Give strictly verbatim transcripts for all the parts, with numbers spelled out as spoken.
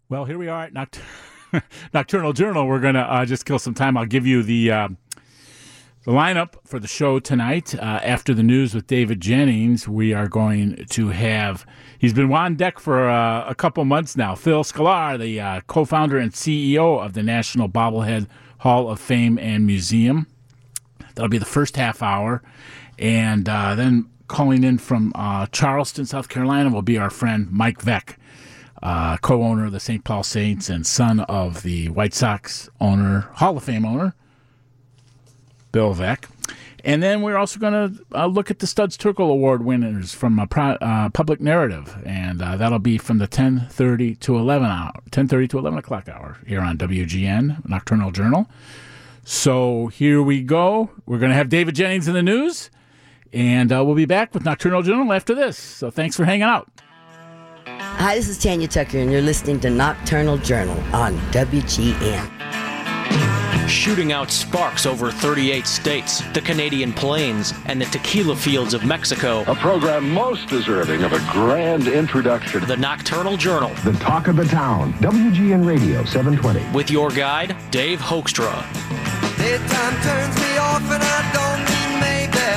Well, here we are at Noct- Nocturnal Journal. We're going to uh, just kill some time. I'll give you the uh, the lineup for the show tonight. Uh, after the news with David Jennings, we are going to have, he's been on deck for uh, a couple months now, Phil Sklar, the uh, co-founder and C E O of the National Bobblehead Hall of Fame and Museum. That'll be the first half hour. And uh, then calling in from uh, Charleston, South Carolina, will be our friend Mike Veeck. Uh, co-owner of the Saint Paul Saints and son of the White Sox owner, Hall of Fame owner, Bill Veeck. And then we're also going to uh, look at the Studs Terkel Award winners from a pro- uh, Public Narrative, and uh, that'll be from the ten thirty to eleven hour, ten thirty to eleven o'clock hour here on W G N Nocturnal Journal. So here we go. We're going to have David Jennings in the news, and uh, we'll be back with Nocturnal Journal after this. So thanks for hanging out. Hi, this is Tanya Tucker, and you're listening to Nocturnal Journal on W G N. Shooting out sparks over thirty-eight states, the Canadian Plains, and the tequila fields of Mexico. A program most deserving of a grand introduction. The Nocturnal Journal. The talk of the town. W G N Radio seven twenty. With your guide, Dave Hoekstra. Daytime turns me off and I don't mean maybe.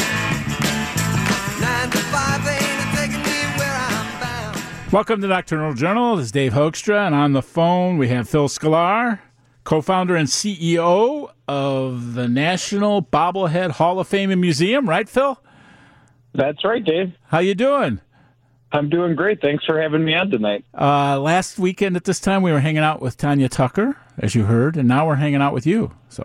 Nine to five ain't taking me where I'm bound. Welcome to Nocturnal Journal. This is Dave Hoekstra, and on the phone we have Phil Sklar, co-founder and C E O of the National Bobblehead Hall of Fame and Museum, right, Phil? That's right, Dave. How you doing? I'm doing great. Thanks for having me on tonight. Uh, last weekend at this time, we were hanging out with Tanya Tucker, as you heard, and now we're hanging out with you. So,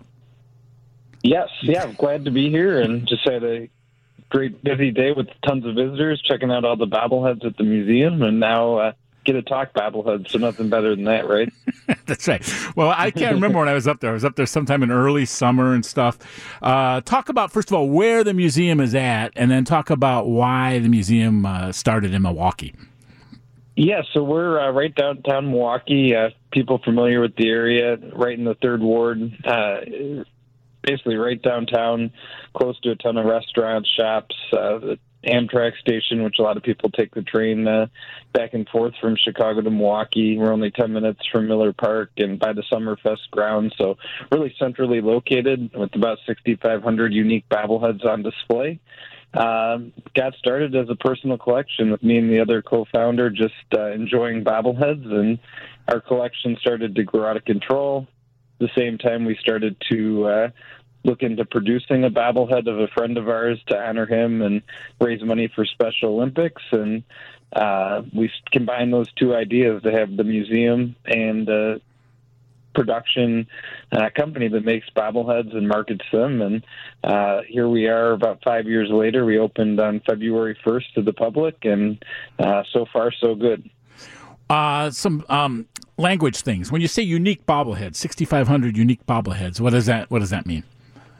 yes, yeah, I'm glad to be here and just had a great busy day with tons of visitors, checking out all the bobbleheads at the museum, and now uh, get to talk bobbleheads, so nothing better than that, right? That's right. Well, I can't remember when I was up there. I was up there sometime in early summer and stuff. Uh, talk about, first of all, where the museum is at, and then talk about why the museum uh, started in Milwaukee. Yeah, so we're uh, right downtown Milwaukee. Uh, people familiar with the area, right in the third ward, uh, basically right downtown, close to a ton of restaurants, shops, uh, the Amtrak station, which a lot of people take the train uh, back and forth from Chicago to Milwaukee. We're only ten minutes from Miller Park and by the Summerfest grounds, so really centrally located with about sixty-five hundred unique bobbleheads on display. Um, got started as a personal collection with me and the other co-founder just uh, enjoying bobbleheads, and our collection started to grow out of control. At the same time, we started to uh, look into producing a bobblehead of a friend of ours to honor him and raise money for Special Olympics. And uh, we combined those two ideas to have the museum and uh, production uh, company that makes bobbleheads and markets them. And uh, here we are about five years later. We opened on February first to the public, and uh, so far so good. Uh, some um, language things. When you say unique bobbleheads, sixty-five hundred unique bobbleheads, what does that what does that mean?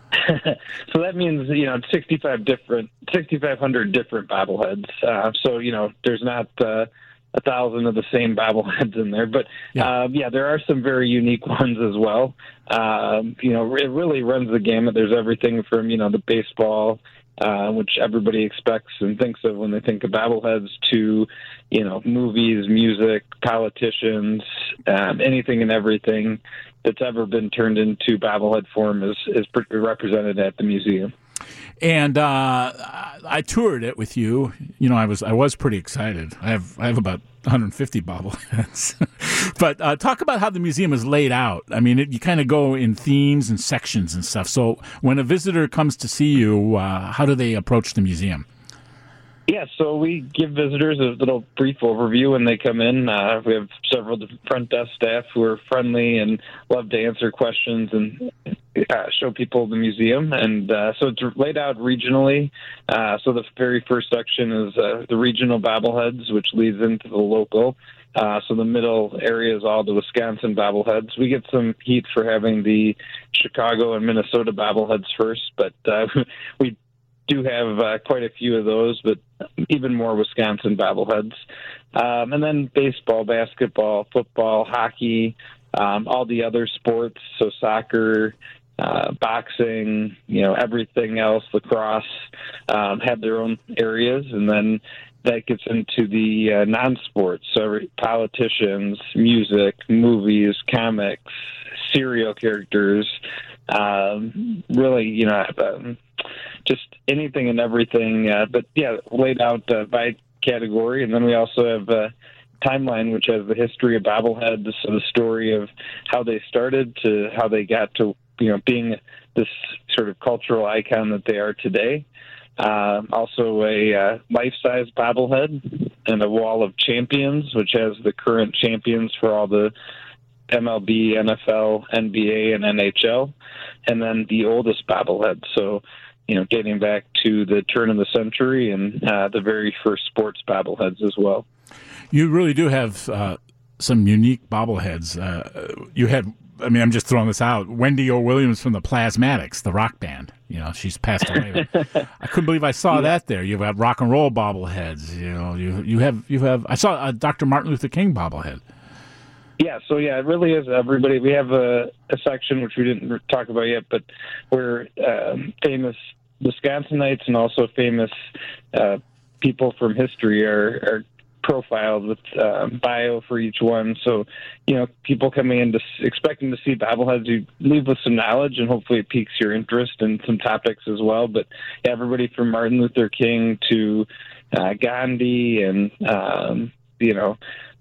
So that means, you know, sixty-five different, sixty-five hundred different bobbleheads. Uh, so, you know, there's not uh, a thousand of the same bobbleheads in there, but yeah. Uh, yeah, there are some very unique ones as well. Um, you know, it really runs the gamut. There's everything from, you know, the baseball, uh, which everybody expects and thinks of when they think of bobbleheads, to, you know, movies, music, politicians, um, anything and everything that's ever been turned into bobblehead form is, is represented at the museum. And uh, I toured it with you. You know, I was I was pretty excited. I have I have about one hundred fifty bobbleheads. But uh, talk about how the museum is laid out. I mean, it, you kind of go in themes and sections and stuff. So when a visitor comes to see you, uh, how do they approach the museum? Yeah, so we give visitors a little brief overview when they come in. Uh, we have several front desk staff who are friendly and love to answer questions and uh, show people the museum. And uh, so it's laid out regionally. Uh, so the very first section is uh, the regional bobbleheads, which leads into the local. Uh, so the middle area is all the Wisconsin bobbleheads. We get some heat for having the Chicago and Minnesota bobbleheads first, but uh, we do have uh, quite a few of those, but even more Wisconsin bobbleheads. Um, and then baseball, basketball, football, hockey, um, all the other sports, so soccer, uh, boxing, you know, everything else, lacrosse, um, have their own areas. And then that gets into the uh, non-sports, so politicians, music, movies, comics, serial characters, um, really, you know, um, just anything and everything. Uh, but yeah, laid out uh, by category, and then we also have a timeline which has the history of bobbleheads, so the story of how they started to how they got to, you know, being this sort of cultural icon that they are today. Uh, also a uh, life-size bobblehead and a wall of champions, which has the current champions for all the M L B, N F L, N B A, and N H L, and then the oldest bobblehead. So, you know, dating back to the turn of the century and uh, the very first sports bobbleheads as well. You really do have uh, some unique bobbleheads. Uh, you had, I mean, I'm just throwing this out, Wendy O. Williams from the Plasmatics, the rock band. You know, she's passed away. I couldn't believe I saw yeah. that there. You've got rock and roll bobbleheads. You know, you you have you have. I saw a Doctor Martin Luther King bobblehead. Yeah, so yeah, it really is everybody. We have a, a section which we didn't talk about yet, but we're um, famous Wisconsinites and also famous uh, people from history are, are profiled with uh, bio for each one. So, you know, people coming in to, expecting to see bobbleheads, you leave with some knowledge, and hopefully it piques your interest in some topics as well. But yeah, everybody from Martin Luther King to uh, Gandhi and, um, you know,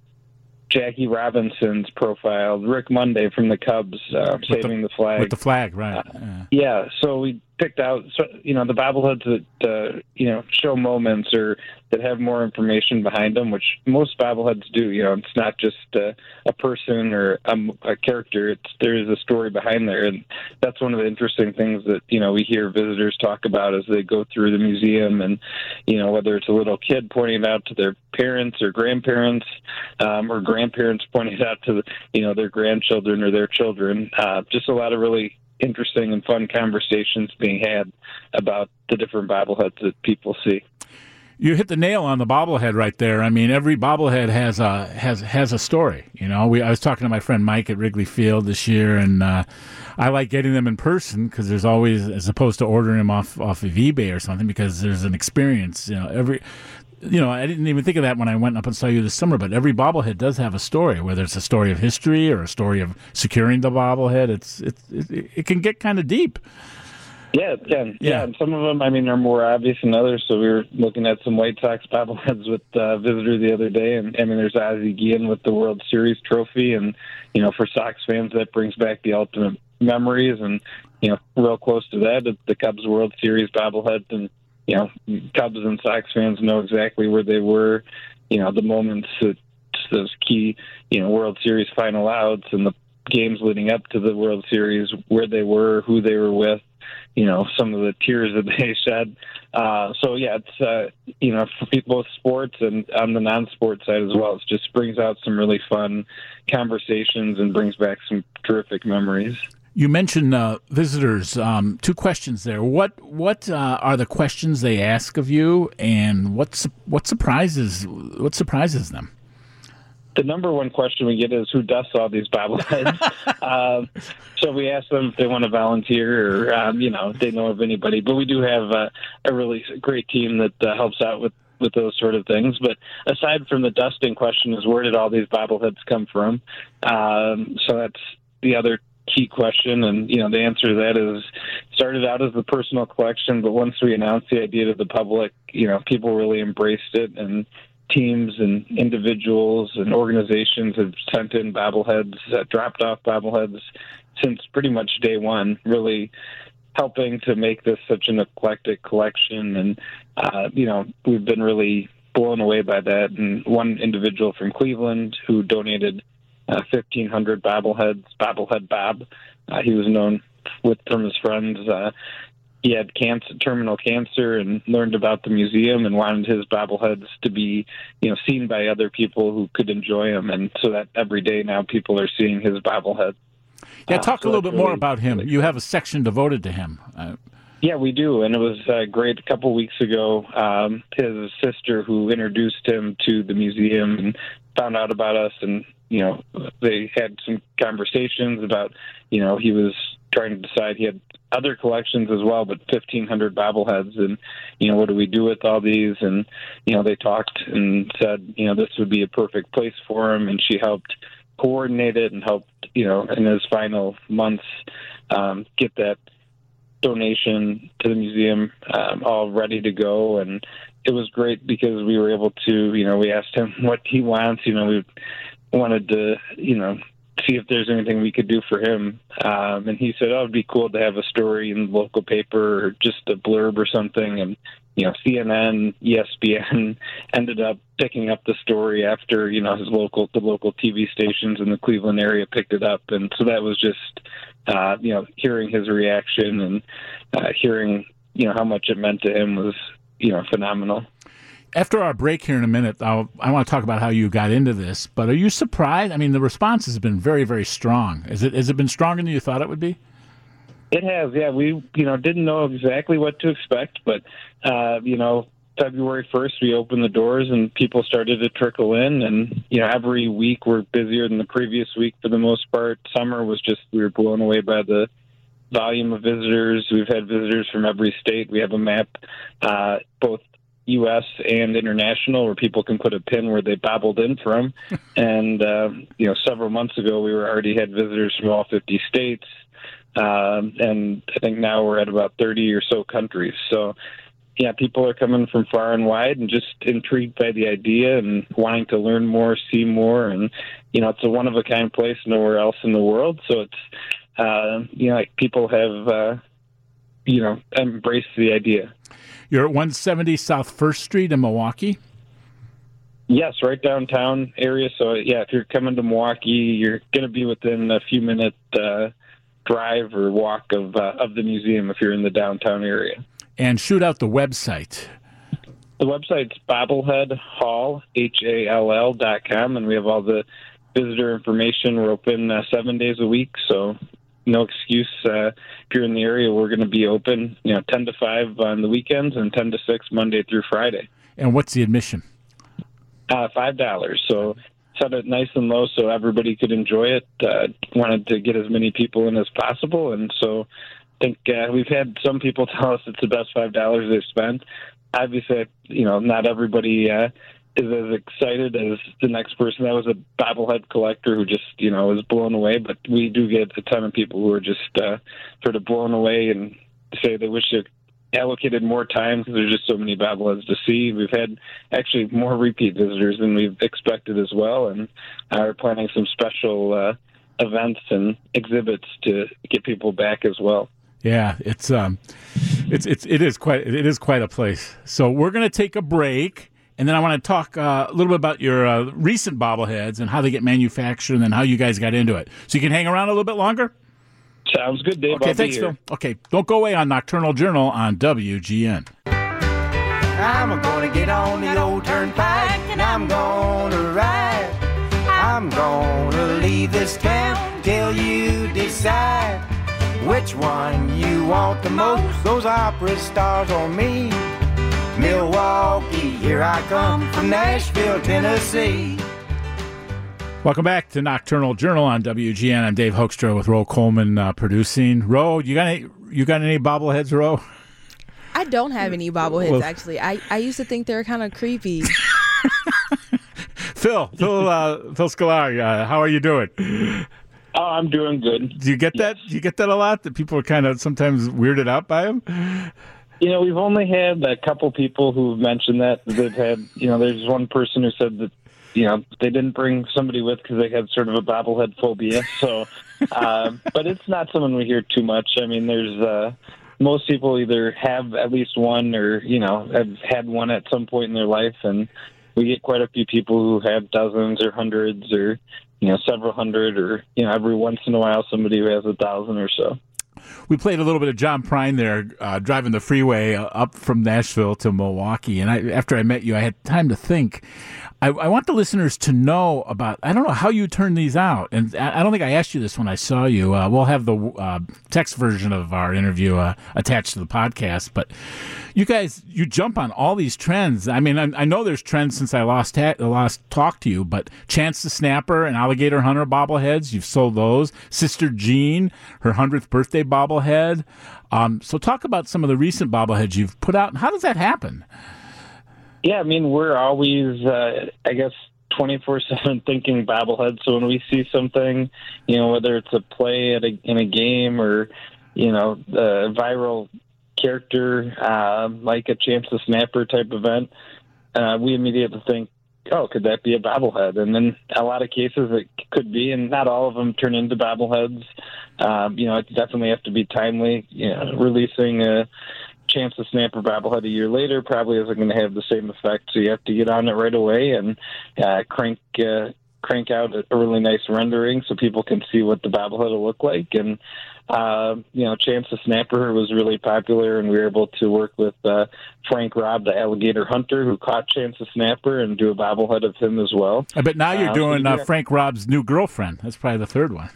Jackie Robinson's profiled, Rick Monday from the Cubs, uh, saving the, the flag. With the flag, right. Uh, yeah. yeah, so we picked out, you know, the bobbleheads that, uh, you know, show moments or that have more information behind them, which most bobbleheads do. You know, it's not just uh, a person or a, a character. It's there is a story behind there, and that's one of the interesting things that, you know, we hear visitors talk about as they go through the museum, and, you know, whether it's a little kid pointing it out to their parents or grandparents, um, or grandparents pointing it out to, the, you know, their grandchildren or their children. Uh, just a lot of really interesting and fun conversations being had about the different bobbleheads that people see. You hit the nail on the bobblehead right there. I mean, every bobblehead has a has has a story. You know, we I was talking to my friend Mike at Wrigley Field this year, and uh, I like getting them in person because there's always, as opposed to ordering them off off of eBay or something, because there's an experience. You know, every. You know, I didn't even think of that when I went up and saw you this summer, but every bobblehead does have a story, whether it's a story of history or a story of securing the bobblehead. It's, it's it, it can get kind of deep. Yeah, it can. Yeah. yeah, and some of them, I mean, are more obvious than others. So we were looking at some White Sox bobbleheads with a uh, visitor the other day, and I mean, there's Ozzie Guillen with the World Series trophy, and, you know, for Sox fans, that brings back the ultimate memories, and, you know, real close to that, it's the Cubs World Series bobblehead, and, you know, Cubs and Sox fans know exactly where they were, you know, the moments, that, those key, you know, World Series final outs and the games leading up to the World Series, where they were, who they were with, you know, some of the tears that they shed. Uh, so, yeah, it's, uh, you know, for both sports and on the non-sport side as well. It just brings out some really fun conversations and brings back some terrific memories. You mentioned uh, visitors. Um, two questions there. What what uh, are the questions they ask of you, and what su- what surprises what surprises them? The number one question we get is, who dusts all these bobbleheads? um, so we ask them if they want to volunteer, or um, you know, if they know of anybody. But we do have uh, a really great team that uh, helps out with. with those sort of things. But aside from the dusting question, is where did all these bobbleheads come from? Um, so that's the other key question, and, you know, the answer to that is, started out as a personal collection, but once we announced the idea to the public, you know, people really embraced it, and teams and individuals and organizations have sent in bobbleheads, uh, dropped off bobbleheads since pretty much day one, really helping to make this such an eclectic collection. And, uh, you know, we've been really blown away by that. And one individual from Cleveland who donated uh, fifteen hundred bobbleheads, Bobblehead Bob, uh, he was known with from his friends. Uh, he had cancer, terminal cancer, and learned about the museum and wanted his bobbleheads to be, you know, seen by other people who could enjoy them. And so that every day now people are seeing his bobblehead. Yeah, talk uh, so a little bit really, more about him. Really you have a section devoted to him. Uh, yeah, we do, and it was uh, great. A couple weeks ago, um, his sister, who introduced him to the museum and found out about us, and, you know, they had some conversations about, you know, he was trying to decide. He had other collections as well, but fifteen hundred bobbleheads. And, you know, what do we do with all these? And, you know, they talked and said, you know, this would be a perfect place for him. And she helped coordinate it and helped, you know, in his final months, um, get that donation to the museum um, all ready to go. And it was great because we were able to, you know, we asked him what he wants. You know, we wanted to, you know, see if there's anything we could do for him. Um, and he said, oh, it'd be cool to have a story in the local paper or just a blurb or something. And, you know, C N N, E S P N ended up picking up the story after, you know, his local, the local T V stations in the Cleveland area picked it up. And so that was just, uh, you know, hearing his reaction and uh, hearing, you know, how much it meant to him was, you know, phenomenal. After our break here in a minute, I'll, I want to talk about how you got into this, but are you surprised? I mean, the response has been very, very strong. Is it, has it been stronger than you thought it would be? It has, yeah. We, you know, didn't know exactly what to expect, but, uh, you know, February first, we opened the doors and people started to trickle in. And, you know, every week we're busier than the previous week for the most part. Summer was just, we were blown away by the volume of visitors. We've had visitors from every state. We have a map, uh, both U S and international, where people can put a pin where they bobbled in from. And, uh, you know, several months ago, we were already had visitors from all fifty states. Um, and I think now we're at about thirty or so countries. So, yeah, people are coming from far and wide and just intrigued by the idea and wanting to learn more, see more. And, you know, it's a one-of-a-kind place nowhere else in the world. So it's, uh, you know, like people have, uh, you know, embraced the idea. You're at one seventy South First Street in Milwaukee? Yes, right downtown area. So, yeah, if you're coming to Milwaukee, you're going to be within a few minute uh, drive or walk of uh, of the museum if you're in the downtown area. And shoot out the website. The website's bobblehead hall, H A L L dot com, and we have all the visitor information. We're open uh, seven days a week, so no excuse. Uh, if you're in the area, we're going to be open, you know, ten to five on the weekends and ten to six Monday through Friday. And what's the admission? Uh, five dollars. So set it nice and low so everybody could enjoy it. Uh, wanted to get as many people in as possible, and so I think uh, we've had some people tell us it's the best five dollars they've spent. Obviously, you know, not everybody uh, is as excited as the next person. That was a bobblehead collector who just, you know, was blown away. But we do get a ton of people who are just uh, sort of blown away and say they wish they allocated more time because there's just so many bobbleheads to see. We've had actually more repeat visitors than we've expected as well, and are planning some special uh, events and exhibits to get people back as well. Yeah, it's um, it's it's it is quite it is quite a place. So we're going to take a break, and then I want to talk uh, a little bit about your uh, recent bobbleheads and how they get manufactured, and then how you guys got into it. So you can hang around a little bit longer. Sounds good, Dave. Okay, I'll thanks, be here. Phil. Okay, don't go away on Nocturnal Journal on W G N. I'm gonna get on the old turnpike and I'm gonna ride. I'm gonna leave this town till you decide which one you want the most, those opera stars or me. Milwaukee, here I come from Nashville, Tennessee. Welcome back to Nocturnal Journal on W G N. I'm Dave Hoekstra with Ro Coleman uh, producing. Ro, you got any? You got any bobbleheads, Ro? I don't have any bobbleheads, well, actually. I, I used to think they were kind of creepy. Phil, Phil, uh, Phil Scolari, uh, how are you doing? Oh, I'm doing good. Do you get yes. that? Do you get that a lot? That people are kind of sometimes weirded out by them? You know, we've only had a couple people who've mentioned that. They've had, you know, there's one person who said that, you know, they didn't bring somebody with because they had sort of a bobblehead phobia. So, uh, but it's not something we hear too much. I mean, there's uh, most people either have at least one or, you know, have had one at some point in their life. And we get quite a few people who have dozens or hundreds or, you know, several hundred or, you know, every once in a while somebody who has a thousand or so. We played a little bit of John Prine there, uh, driving the freeway up from Nashville to Milwaukee. And I, after I met you, I had time to think. I, I want the listeners to know about, I don't know how you turn these out. And I, I don't think I asked you this when I saw you. Uh, we'll have the uh, text version of our interview uh, attached to the podcast. But you guys, you jump on all these trends. I mean, I, I know there's trends since I lost ta- lost talk to you, but Chance the Snapper and Alligator Hunter bobbleheads, you've sold those. Sister Jean, her hundredth birthday bobblehead. Um, so talk about some of the recent bobbleheads you've put out. How does that happen? Yeah, I mean, we're always, uh, I guess, twenty-four seven thinking bobbleheads. So when we see something, you know, whether it's a play at a, in a game or, you know, a viral character uh, like a Chance the Snapper type event, uh, we immediately think, oh, could that be a bobblehead? And then a lot of cases it could be, and not all of them turn into bobbleheads. Um, you know, it definitely has to be timely. You know, releasing a Chance the Snapper bobblehead a year later probably isn't going to have the same effect. So you have to get on it right away and uh, crank uh, crank out a really nice rendering so people can see what the bobblehead will look like. And uh, you know, Chance the Snapper was really popular, and we were able to work with uh, Frank Robb, the alligator hunter, who caught Chance the Snapper, and do a bobblehead of him as well. I bet now you're uh, doing so uh, Frank Robb's new girlfriend. That's probably the third one.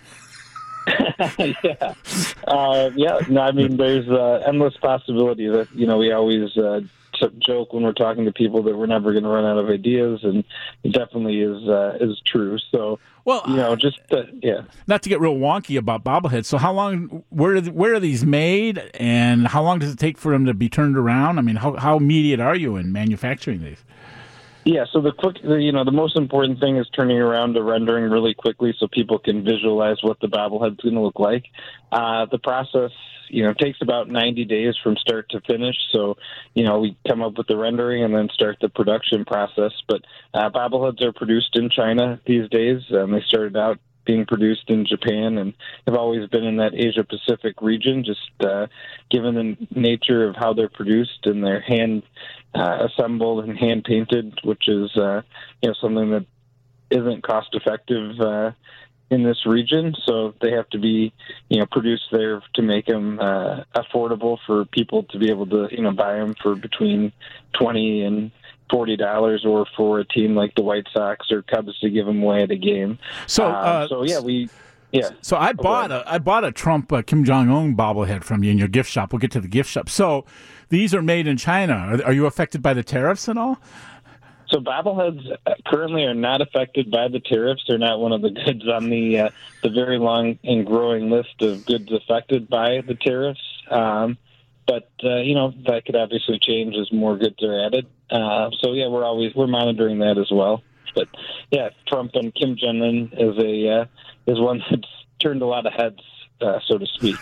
yeah, uh, yeah. No, I mean, there's uh, endless possibility that you know we always uh, t- joke when we're talking to people that we're never going to run out of ideas, and it definitely is uh, is true. So, well, you know, just uh, yeah. Not to get real wonky about bobbleheads. So, how long? Where where are these made, and how long does it take for them to be turned around? I mean, how how immediate are you in manufacturing these? Yeah, so the quick, the, you know, the most important thing is turning around the rendering really quickly so people can visualize what the bobblehead's going to look like. Uh, the process, you know, takes about ninety days from start to finish. So, you know, we come up with the rendering and then start the production process. But uh, bobbleheads are produced in China these days. Um, they started out being produced in Japan and have always been in that Asia Pacific region, just uh, given the nature of how they're produced, and they're hand uh, assembled and hand painted, which is uh, you know something that isn't cost effective uh, in this region. So they have to be you know produced there to make them uh, affordable for people to be able to you know buy them for between twenty and forty dollars, or for a team like the White Sox or Cubs to give them away at a game. So, uh, uh, so yeah, we, yeah. So I bought a I bought a Trump uh, Kim Jong Un bobblehead from you in your gift shop. We'll get to the gift shop. So these are made in China. Are, are you affected by the tariffs at all? So bobbleheads currently are not affected by the tariffs. They're not one of the goods on the uh, the very long and growing list of goods affected by the tariffs. Um, But, uh, you know, that could obviously change as more goods are added. Uh, so, yeah, we're always we're monitoring that as well. But, yeah, Trump and Kim Jong-un is, a, uh, is one that's turned a lot of heads, uh, so to speak.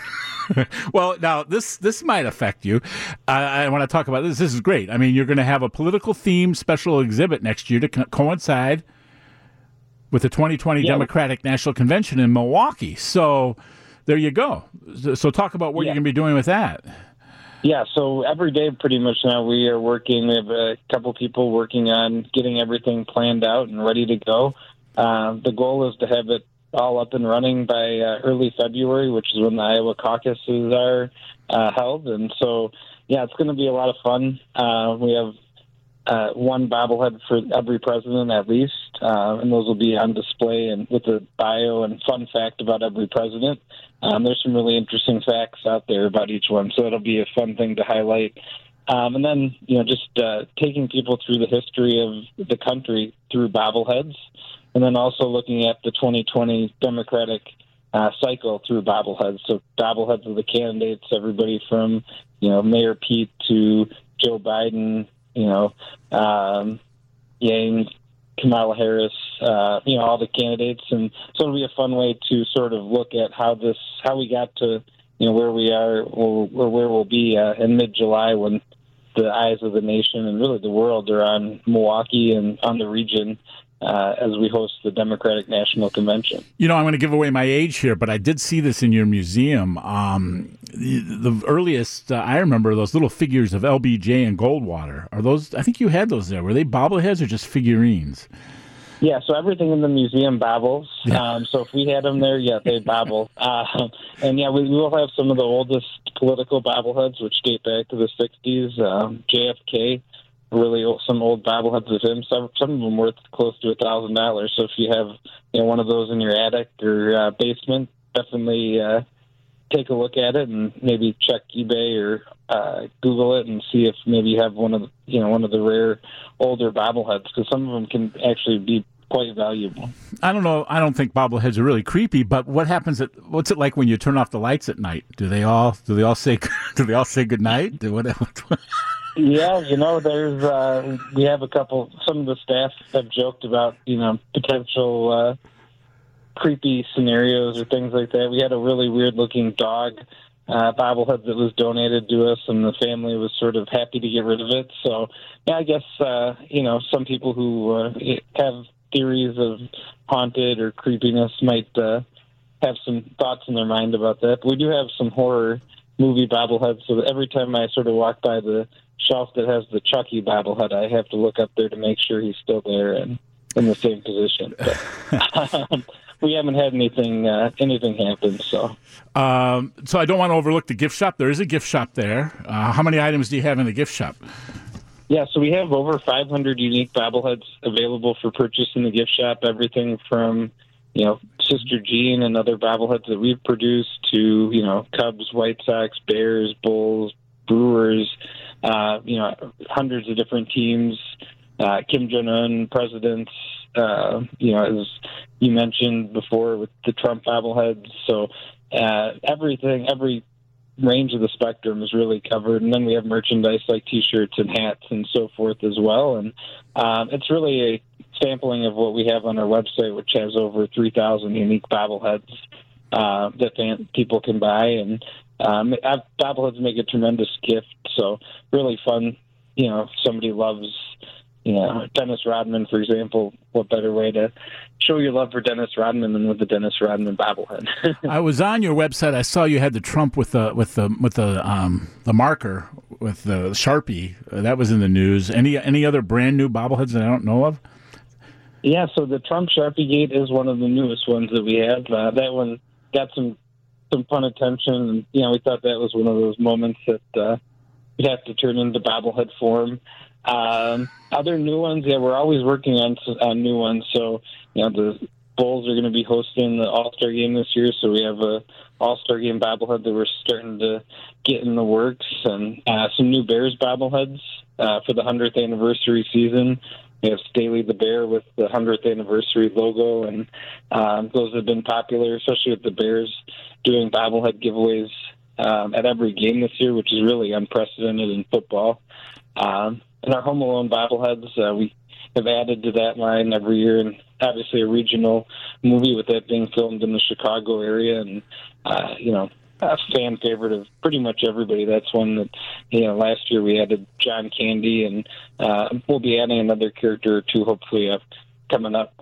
Well, now, this this might affect you. I, I want to talk about this. This is great. I mean, you're going to have a political-themed special exhibit next year to co- coincide with the twenty twenty yeah. Democratic National Convention in Milwaukee. So there you go. So, so talk about what yeah. you're going to be doing with that. Yeah, so every day pretty much now we are working. We have a couple people working on getting everything planned out and ready to go. Uh, the goal is to have it all up and running by uh, early February, which is when the Iowa caucuses are uh, held. And so, yeah, it's going to be a lot of fun. Uh, we have uh, one bobblehead for every president at least, uh, and those will be on display and with a bio and fun fact about every president. Um, there's some really interesting facts out there about each one, so it'll be a fun thing to highlight. Um, and then, you know, just uh, taking people through the history of the country through bobbleheads, and then also looking at the twenty twenty Democratic uh, cycle through bobbleheads. So bobbleheads of the candidates, everybody from, you know, Mayor Pete to Joe Biden, you know, um, Yang, Kamala Harris, uh, you know, all the candidates. And so it'll be a fun way to sort of look at how this, how we got to, you know, where we are or, or where we'll be uh, in mid-July when the eyes of the nation and really the world are on Milwaukee and on the region uh, as we host the Democratic National Convention. You know, I'm going to give away my age here, but I did see this in your museum. Um, the, the earliest, uh, I remember those little figures of L B J and Goldwater. Are those, I think you had those there. Were they bobbleheads or just figurines? Yeah, so everything in the museum bobbles. Yeah. Um, so if we had them there, yeah, they bobble. Uh, and yeah, we, we will have some of the oldest political bobbleheads, which date back to the sixties. Um, J F K really old, some old bobbleheads of him. Some some of them worth close to a thousand dollars. So if you have you know one of those in your attic or uh, basement, definitely uh, take a look at it and maybe check eBay or uh, Google it and see if maybe you have one of the, you know one of the rare older bobbleheads, because some of them can actually be quite valuable. I don't know. I don't think bobbleheads are really creepy, but what happens at what's it like when you turn off the lights at night? Do they all do they all say do they all say good night? Do what? Yeah, you know, there's uh, we have a couple. Some of the staff have joked about you know potential uh, creepy scenarios or things like that. We had a really weird looking dog uh, bobblehead that was donated to us, and the family was sort of happy to get rid of it. So, yeah, I guess uh, you know some people who uh, have theories of haunted or creepiness might uh, have some thoughts in their mind about that. But we do have some horror movie bobbleheads, so that every time I sort of walk by the shelf that has the Chucky bobblehead, I have to look up there to make sure he's still there and in the same position. But, um, we haven't had anything uh, anything happen. So, um, so I don't want to overlook the gift shop. There is a gift shop there. Uh, how many items do you have in the gift shop? Yeah, so we have over five hundred unique bobbleheads available for purchase in the gift shop. Everything from you know Sister Jean and other bobbleheads that we've produced to you know Cubs, White Sox, Bears, Bulls, Brewers. Uh, you know, hundreds of different teams, uh, Kim Jong-un, presidents, uh, you know, as you mentioned before with the Trump bobbleheads. So uh, everything, every range of the spectrum is really covered. And then we have merchandise like T-shirts and hats and so forth as well. And um, it's really a sampling of what we have on our website, which has over three thousand unique bobbleheads uh, that fan- people can buy. And Um, bobbleheads make a tremendous gift, so really fun. You know, if somebody loves, you know, Dennis Rodman, for example. What better way to show your love for Dennis Rodman than with the Dennis Rodman bobblehead? I was on your website. I saw you had the Trump with the with the with the um, the marker with the Sharpie. Uh, that was in the news. Any any other brand new bobbleheads that I don't know of? Yeah, so the Trump Sharpie Gate is one of the newest ones that we have. Uh, that one got some. some fun attention, and you know we thought that was one of those moments that uh, we'd have to turn into bobblehead form. Um, other new ones, yeah, we're always working on on new ones. So you know the Bulls are going to be hosting the All-Star Game this year, so we have a All-Star Game bobblehead that we're starting to get in the works, and uh, some new Bears bobbleheads uh, for the hundredth anniversary season. We have Staley the Bear with the hundredth anniversary logo, and um, those have been popular, especially with the Bears doing bobblehead giveaways um, at every game this year, which is really unprecedented in football. Um, and our Home Alone bobbleheads, uh, we have added to that line every year, and obviously a regional movie with that being filmed in the Chicago area, and uh, you know, a fan favorite of pretty much everybody. That's one that, you know, last year we added John Candy, and uh, we'll be adding another character or two, hopefully, uh, coming up.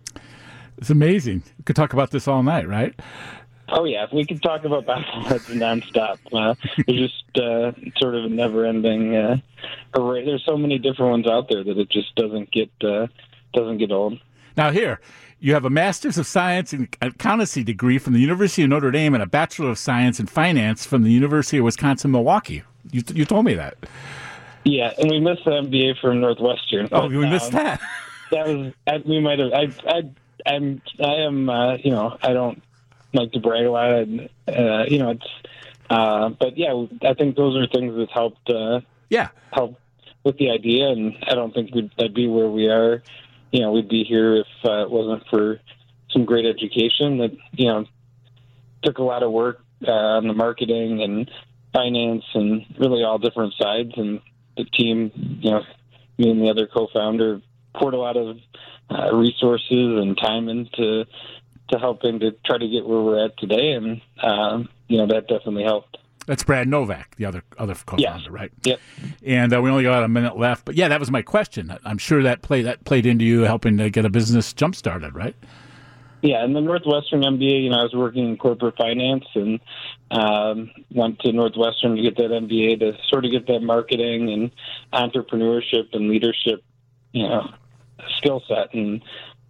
It's amazing. We could talk about this all night, right? Oh, yeah. We could talk about bobbleheads nonstop. Uh, there's just uh, sort of a never-ending uh, array. There's so many different ones out there that it just doesn't get uh, doesn't get old. Now, here, you have a Master's of Science in Accountancy degree from the University of Notre Dame and a Bachelor of Science in Finance from the University of Wisconsin-Milwaukee. You you told me that. Yeah, and we missed the M B A from Northwestern. Oh, but, we missed um, that. That was I, we might have. I I I'm I am uh, you know I don't like to brag a lot. Uh, you know it's uh, but yeah, I think those are things that helped. Uh, yeah, help with the idea, and I don't think we'd I'd be where we are. You know, we'd be here if uh, it wasn't for some great education that, you know, took a lot of work uh, on the marketing and finance and really all different sides. And the team, you know, me and the other co-founder poured a lot of uh, resources and time into to helping to try to get where we're at today. And, um, you know, that definitely helped. That's Brad Novak, the other other co-founder, yes. right? Yep. And uh, we only got a minute left, but yeah, that was my question. I'm sure that played that played into you helping to get a business jump started, right? Yeah, in the Northwestern M B A, you know, I was working in corporate finance and um, went to Northwestern to get that M B A to sort of get that marketing and entrepreneurship and leadership, you know, skill set. And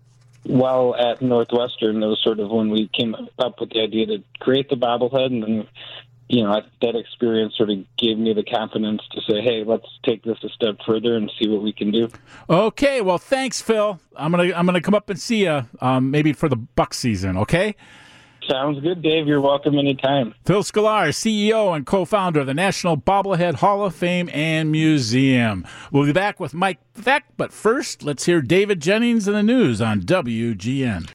while at Northwestern, that was sort of when we came up with the idea to create the bobblehead, and then you know, that experience sort of gave me the confidence to say, hey, let's take this a step further and see what we can do. Okay, well, thanks, Phil. I'm gonna I'm gonna come up and see you um, maybe for the Buck season. Okay. Sounds good, Dave. You're welcome anytime. Phil Sklar, C E O and co-founder of the National Bobblehead Hall of Fame and Museum. We'll be back with Mike Beck, but first, let's hear David Jennings in the news on W G N.